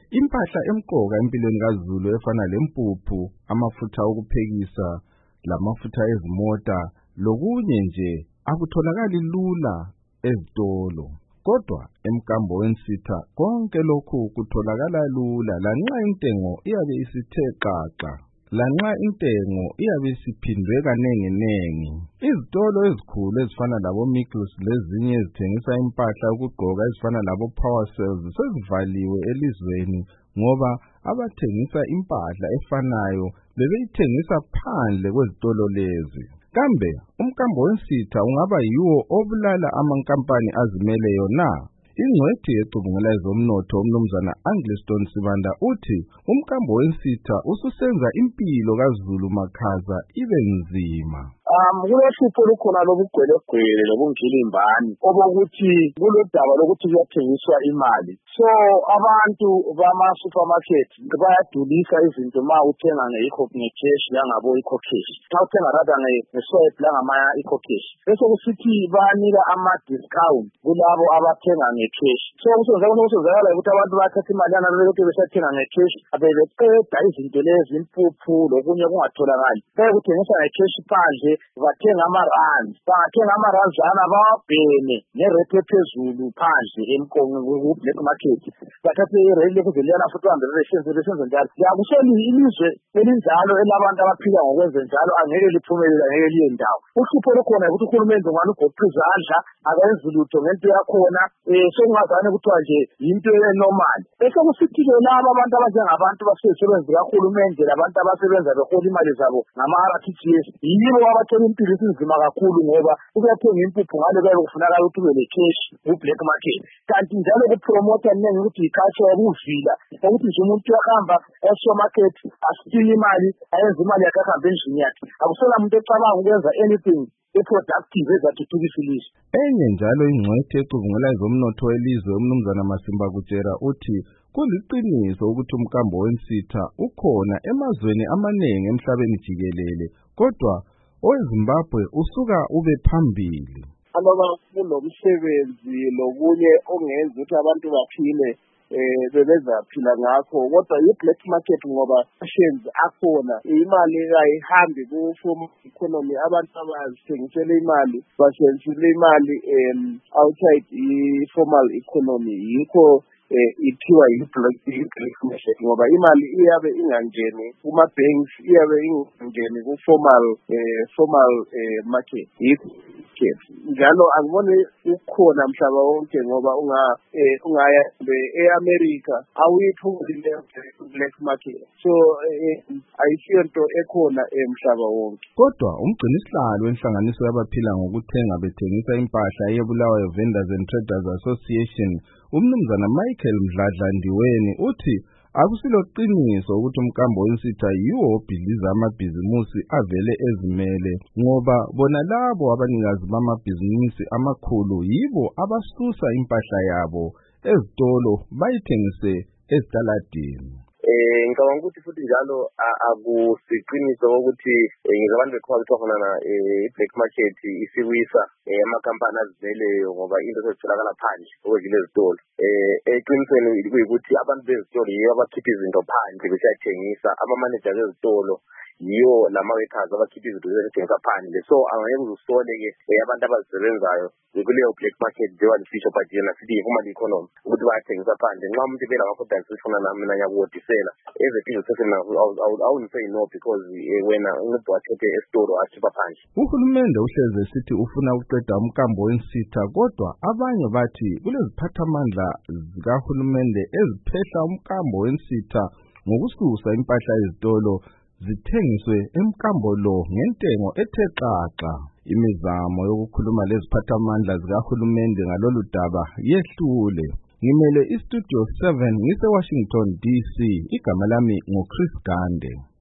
Impahla emqoka empilweni kaZulu efana lempuphu, amafutha okuphekisa, lamafutha ezimota, lokunye nje akutholakali lula ezitolo. Kodwa emkambo wensitha konke lokhu kutholakala lula lanxa intengo iyabe isithe xaxa. Lanxa intengo iyabe isiphindwe kanengi. Izitolo ezikhulu ezifana labo Michaels lezinye ezithengisa impahla ukugqoka ezifana labo Power Cells sezivaliwe elizweni ngoba abathengisa impahla efanayo bebeyithengisa phandle kwezitolo lezi. Kambe umkambo wensitha ungaba yiwo obulala amankampani azimeleyo na? Ingcwethi yecubungula ezomnotho umnumzana Angliston Sibanda uthi umkambo wensitha ususenza impilo kaZulu makhaza ibe nzima. Kulohlupho olukhona lobugwelegwele lobungilimbani obokuthi kulodaba lokuthi kuyathengiswa imali. So abantu bama-supermarket bayadulisa izinto ma uthenga nge-cash langabo eco-cash. Xa uthenga rather nge-swipe langama eco-cash. Bese kusithi bayanika ama-discount kulabo abathenga nge-cash. So kusenzakala ukuthi abantu bathatha imali yana lokhu besathenga nge-cash abebeqeda izinto lezi impuphu lokunye kungatholakali. Bayakuthengiswa nge-cash phandle bathenga ama-rands. Bangathenga ama-randsana bawabhene nerate ephezulu phandle ku-black market. Bathathe irate lokhu liyana futhi hambe besenze njalo. Yakuseli ilizwe elinjalo elabantu abaphila ngokwenze njalo angeke liphumelele, angeke liye ndawo. Uhlupho lukhona ukuthi uhulumende ungani ugoqa izandla akayenzi lutho ngento yakhona sokungazane kuthiwa nje yinto enormal. Bese kusithi-ke laba abantu abanjengabantu basebenzi kahulumende labantu abasebenza behola imali zabo ngama-RTGS yibo abathola impilo isinzima kakhulu ngoba ukuyathenga impuphu ngale kuyabe kufunakala ukuthi ube le-cash ku-black market. Kanti njalo kupromota nengi ukuthi i-culture yokuvila ukuthi nje umuntu uyahamba e-supermarket asitile imali ayenza imali yakhe ahambe endlini yakhe. Akusela muntu ecabanga ukwenza anything productive ezathuthukisa ilizwe. Enye njalo ingcwethi ecubungula ezomnotho welizwe umnumzana Masimba Kutshera uthi kuliqiniso ukuthi umkambo wensitha ukhona emazweni amaningi emhlabeni jikelele, kodwa oweZimbabwe usuka ube phambili. Aloba kunomsebenzi lokunye ongenza ukuthi abantu baphile bebezaphila ngakho, kodwa i-black market ngoba options akhona imali ayihambi ku-formal economy. Abantu abazithengisela imali basebenzisela imali outside i-formal economy, yikho ithiwa yi-black market ngoba imali iyabe ingangeni kuma-banks, iyabe ingangeni ku-formal market. Njalo angibone ukhona mhlaba wonke ngoba ungaya e-America awuyitholi le-black market. So ayisiyo nto ekhona emhlaba wonke. Kodwa umgcinisihlalo wenhlanganiso yabaphila ngokuthenga bethengisa impahla yeBulawayo Vendors and Traders Association umnumzana Michael Mdladlandiweni uthi akusilo qiniso ukuthi umkambo wensitha yiwo obhidliza amabhizimusi avele ezimele ngoba bona labo abanikazi bamabhizimusi amakhulu yibo abasusa impahla yabo ezitolo bayithengise ezitaladini. Ngicabanga ukuthi futhi njalo akusiqiniso ukuthi ngizabantu bekhona ukuthi khona i-black market isiwisa amakampani azimeleyo ngoba into sezitholakala phandle okwedlule ezitolo. Eqinisweni kuyikuthi abantu bezitolo yibo abakhipha izinto phandle besiyayithengisa, ama-managers ezitolo yiyo lama-workers abakhipha izinto bezithengisa phandle. So angeke uzusole-ke abantu abazisebenzayo kuleyo black market njengoba nisisho but yena sithi yi-formal economy ukuthi bayathengisa phandle. Nxa umuntu ebela ama-products sifuna mina ngiyakuwodisela ezempilo sesena awunisay no because wena umuntu wathethe esitolo akhipha phandle. Uhulumende uhleze esithi ufuna ukuqeda umkambo wensitha, kodwa abanye bathi kuleziphathamandla zikahulumende eziphehla umkambo wensitha ngokususa impahla ezitolo zithengiswe emkambo lo ngentengo ethe xaxa. Imizamo yokukhuluma leziphathamandla zikahulumende ngalolu daba yehlule. Ngimele iStudio 7 ngise Washington DC. Igama lami nguChris Gande.